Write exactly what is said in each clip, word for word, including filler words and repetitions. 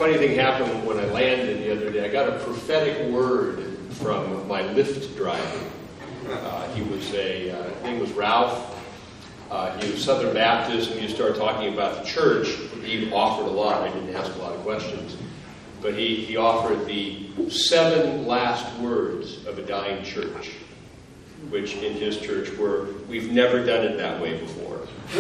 funny thing happened when I landed the other day. I got a prophetic word from my Lyft driver. Uh, he was a, uh, his name was Ralph. Uh, he was Southern Baptist, and he started talking about the church. He offered a lot. I didn't ask a lot of questions. But he, he offered the seven last words of a dying church, which in his church were, "We've never done it that way before."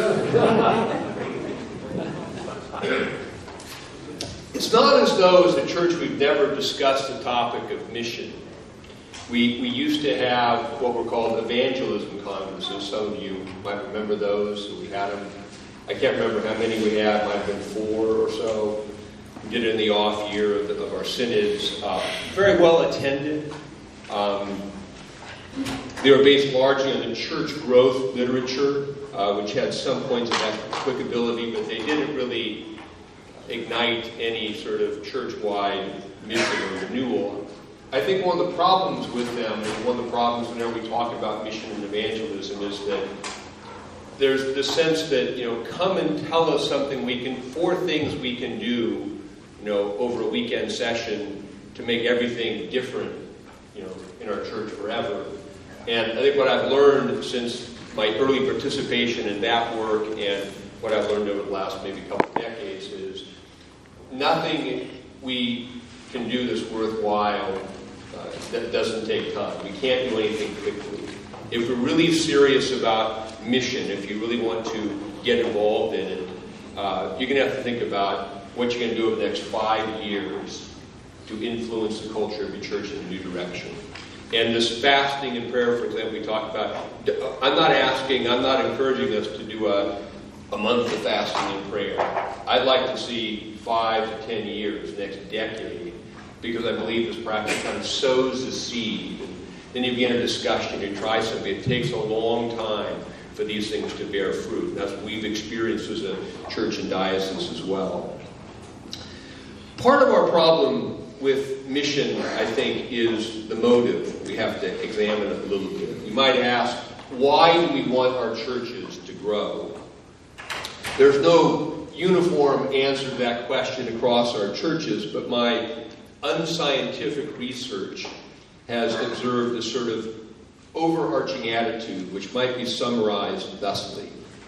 It's not as though as a church we've never discussed the topic of mission. We, we used to have what were called evangelism conferences. Some of you might remember those. We had them. I can't remember how many we had. It might have been four or so. We did it in the off year of, the, of our synods. Uh, very well attended. Um, they were based largely on the church growth literature, uh, which had some points of applicability, but they didn't really ignite any sort of church-wide mission or renewal. I think one of the problems with them, and one of the problems whenever we talk about mission and evangelism, is that there's the sense that, you know, come and tell us something we can, four things we can do, you know, over a weekend session to make everything different, you know, in our church forever. And I think what I've learned since my early participation in that work and what I've learned over the last maybe couple of decades is nothing we can do that's worthwhile uh, that doesn't take time. We can't do anything quickly. If we're really serious about mission, if you really want to get involved in it, uh, you're going to have to think about what you're going to do over the next five years to influence the culture of your church in a new direction. And this fasting and prayer, for example, we talked about, I'm not asking, I'm not encouraging us to do a, a month of fasting and prayer. I'd like to see five to ten years, next decade, because I believe this practice kind of sows the seed. And then you begin a discussion, you try something. It takes a long time for these things to bear fruit. And that's what we've experienced as a church and diocese as well. Part of our problem with mission, I think, is the motive. We have to examine it a little bit. You might ask, why do we want our churches to grow? There's no uniform answer to that question across our churches, but my unscientific research has observed a sort of overarching attitude, which might be summarized thusly.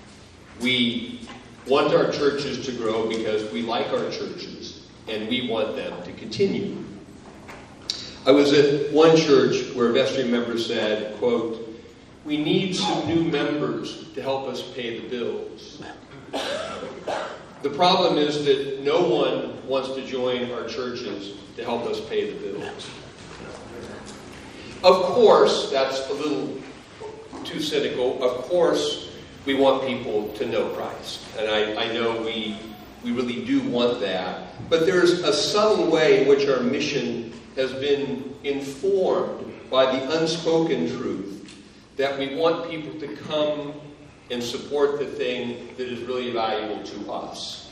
We want our churches to grow because we like our churches, and we want them to continue. I was at one church where a vestry member said, quote, "We need some new members to help us pay the bills." The problem is that no one wants to join our churches to help us pay the bills. Of course, that's a little too cynical. Of course, we want people to know Christ. And I, I know we, we really do want that. But there's a subtle way in which our mission has been informed by the unspoken truth that we want people to come and support the thing that is really valuable to us.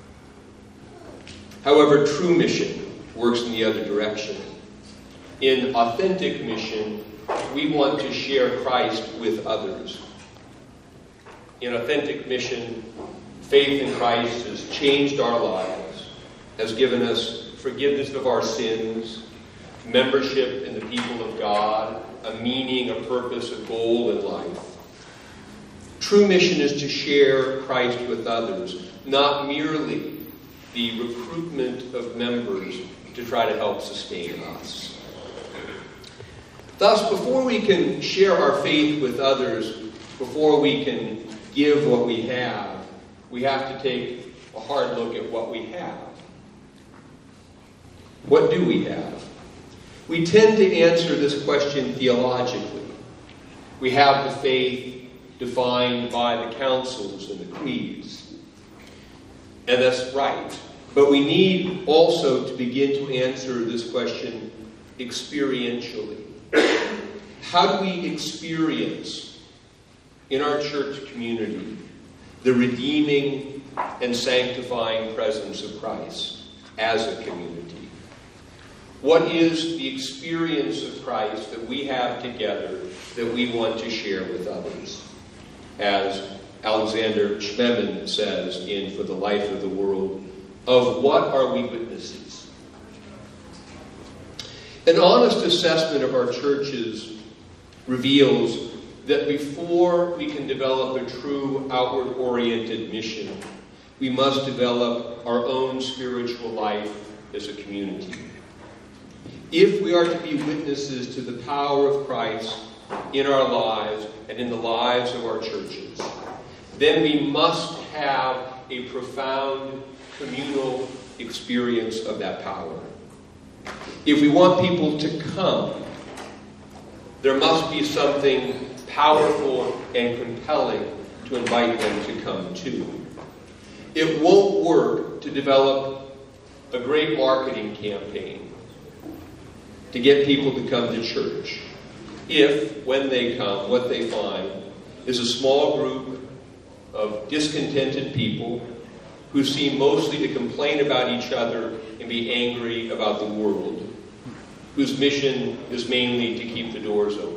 However, true mission works in the other direction. In authentic mission, we want to share Christ with others. In authentic mission, faith in Christ has changed our lives, has given us forgiveness of our sins, membership in the people of God, a meaning, a purpose, a goal in life. True mission is to share Christ with others, not merely the recruitment of members to try to help sustain us. Thus, before we can share our faith with others, before we can give what we have, we have to take a hard look at what we have. What do we have? We tend to answer this question theologically. We have the faith defined by the councils and the creeds. And that's right. But we need also to begin to answer this question experientially. How do we experience in our church community the redeeming and sanctifying presence of Christ as a community? What is the experience of Christ that we have together that we want to share with others? As Alexander Schmemann says in For the Life of the World, of what are we witnesses. An honest assessment of our churches reveals that before we can develop a true outward-oriented mission, we must develop our own spiritual life as a community. If we are to be witnesses to the power of Christ in our lives and in the lives of our churches, then we must have a profound communal experience of that power. If we want people to come, there must be something powerful and compelling to invite them to come to. It won't work to develop a great marketing campaign to get people to come to church if, when they come, what they find is a small group of discontented people who seem mostly to complain about each other and be angry about the world, whose mission is mainly to keep the doors open.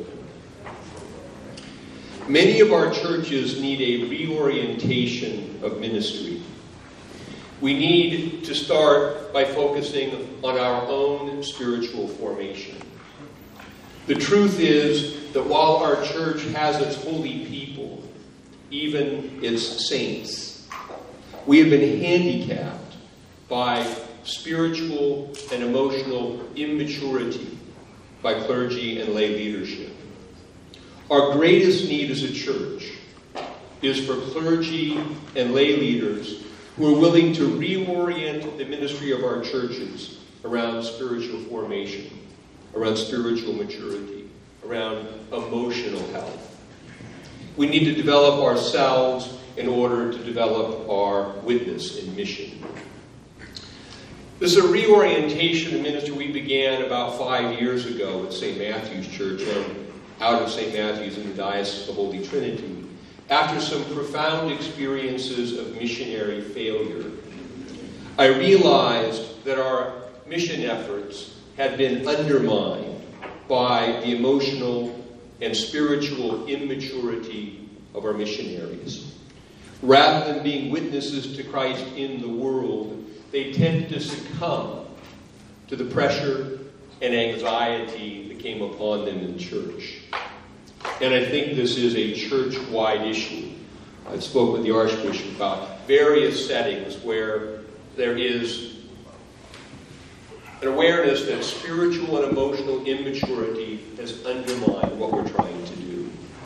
Many of our churches need a reorientation of ministry. We need to start by focusing on our own spiritual formation. The truth is that while our church has its holy people, even its saints, we have been handicapped by spiritual and emotional immaturity by clergy and lay leadership. Our greatest need as a church is for clergy and lay leaders who are willing to reorient the ministry of our churches around spiritual formation, around spiritual maturity, around emotional health. We need to develop ourselves in order to develop our witness and mission. This is a reorientation of ministry we began about five years ago at Saint Matthew's Church, and out of Saint Matthew's in the Diocese of the Holy Trinity, after some profound experiences of missionary failure. I realized that our mission efforts had been undermined by the emotional and spiritual immaturity of our missionaries. Rather than being witnesses to Christ in the world, they tended to succumb to the pressure and anxiety that came upon them in church. And I think this is a church-wide issue. I spoke with the Archbishop about various settings where there is an awareness that spiritual and emotional immaturity has undermined what we're trying to do.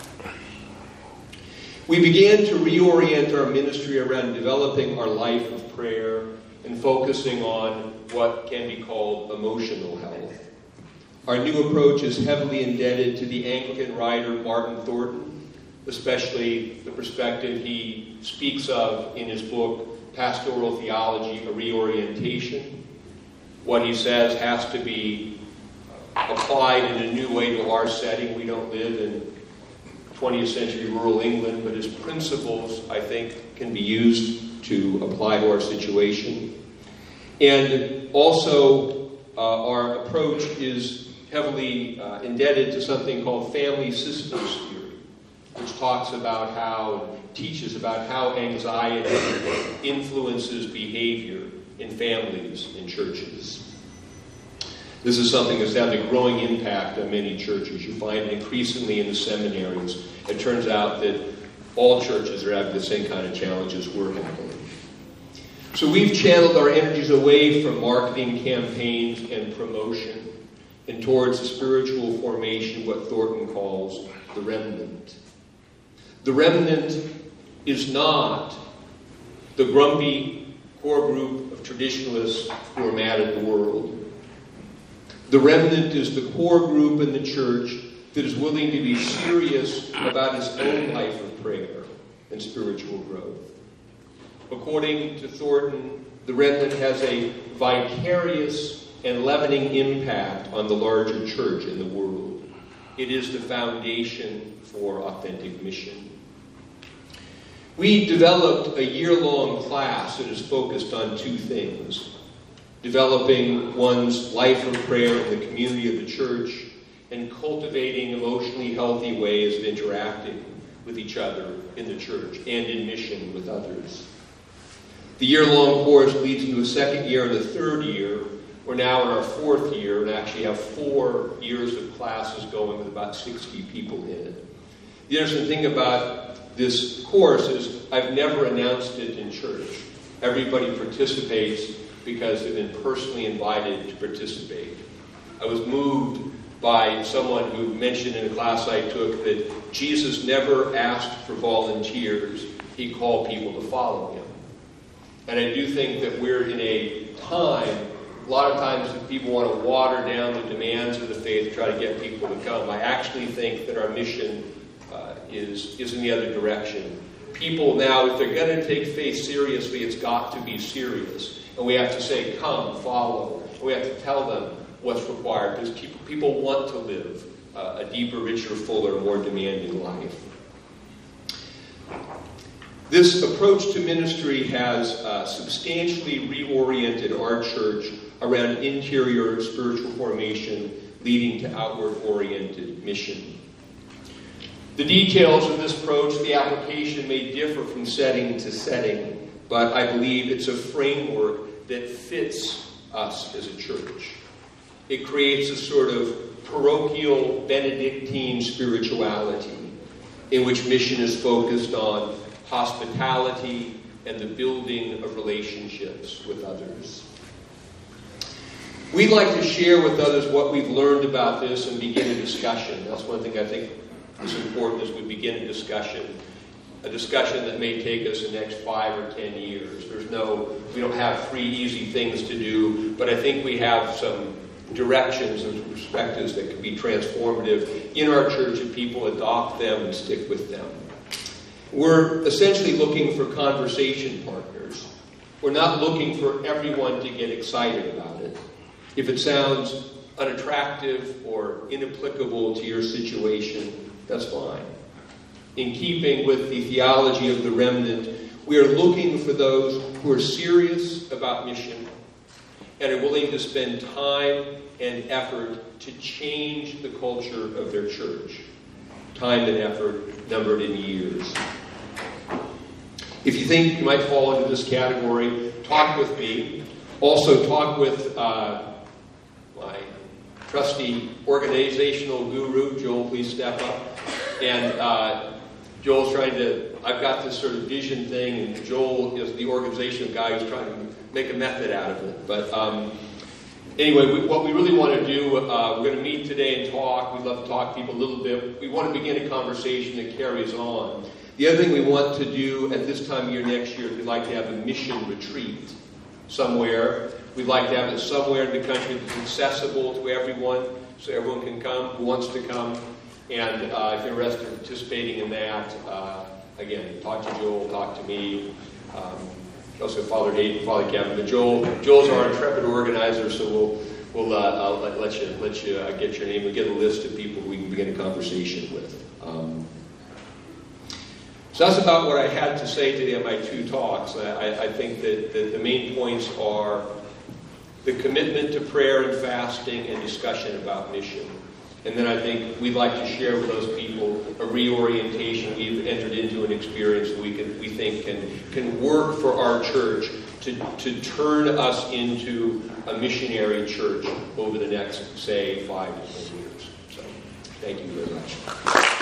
We began to reorient our ministry around developing our life of prayer and focusing on what can be called emotional health. Our new approach is heavily indebted to the Anglican writer Martin Thornton, especially the perspective he speaks of in his book, Pastoral Theology, A Reorientation. What he says has to be applied in a new way to our setting. We don't live in twentieth century rural England, but his principles, I think, can be used to apply to our situation. And also, uh, our approach is heavily uh, indebted to something called family systems theory, which talks about how, teaches about how anxiety influences behavior in families and churches. This is something that's having a growing impact on many churches. You find it increasingly in the seminaries. It turns out that all churches are having the same kind of challenges we're having. So we've channeled our energies away from marketing campaigns and promotion and towards the spiritual formation, what Thornton calls the remnant. The remnant is not the grumpy core group of traditionalists who are mad at the world. The remnant is the core group in the church that is willing to be serious about its own life of prayer and spiritual growth. According to Thornton, the remnant has a vicarious and leavening impact on the larger church in the world. It is the foundation for authentic mission. We developed a year-long class that is focused on two things: developing one's life of prayer in the community of the church and cultivating emotionally healthy ways of interacting with each other in the church and in mission with others. The year-long course leads into a second year and a third year. We're now in our fourth year and actually have four years of classes going with about sixty people in it. The interesting thing about this course is I've never announced it in church. Everybody participates because they've been personally invited to participate. I was moved by someone who mentioned in a class I took that Jesus never asked for volunteers. He called people to follow him. And I do think that we're in a time, a lot of times that people want to water down the demands of the faith, try to get people to come. I actually think that our mission uh, is, is in the other direction. People now, if they're going to take faith seriously, it's got to be serious. And we have to say, come, follow. And we have to tell them what's required, because people, people want to live uh, a deeper, richer, fuller, more demanding life. This approach to ministry has uh, substantially reoriented our church around interior spiritual formation, leading to outward-oriented mission. The details of this approach, the application, may differ from setting to setting, but I believe it's a framework that fits us as a church. It creates a sort of parochial Benedictine spirituality in which mission is focused on hospitality and the building of relationships with others. We'd like to share with others what we've learned about this and begin a discussion. That's one thing I think is important as we begin a discussion. A discussion that may take us the next five or ten years. There's no, we don't have three easy things to do, but I think we have some directions and perspectives that could be transformative in our church if people adopt them and stick with them. We're essentially looking for conversation partners. We're not looking for everyone to get excited about it. If it sounds unattractive or inapplicable to your situation, that's fine. In keeping with the theology of the remnant, we are looking for those who are serious about mission and are willing to spend time and effort to change the culture of their church. Time and effort numbered in years. If you think you might fall into this category, talk with me. Also talk with uh, my trusty organizational guru, Joel, please step up. And uh, Joel's trying to, I've got this sort of vision thing, and Joel is the organizational guy who's trying to make a method out of it. But um, anyway, we, what we really want to do, uh, we're going to meet today and talk. We'd love to talk to people a little bit. We want to begin a conversation that carries on. The other thing we want to do at this time of year next year is we'd like to have a mission retreat somewhere. We'd like to have it somewhere in the country that's accessible to everyone, so everyone can come who wants to come. And uh, if you're interested in participating in that, uh, again, talk to Joel, talk to me. Um, also, Father Hayden, Father Kevin. But Joel, Joel's our intrepid organizer, so we'll we'll uh, I'll let, let you let you uh, get your name. We'll get a list of people we can begin a conversation with. Um, so that's about what I had to say today in my two talks. I, I think that, that the main points are the commitment to prayer and fasting and discussion about mission. And then I think we'd like to share with those people a reorientation we've entered into an experience that we can, we think can, can work for our church to, to turn us into a missionary church over the next, say, five to ten years. So, thank you very much.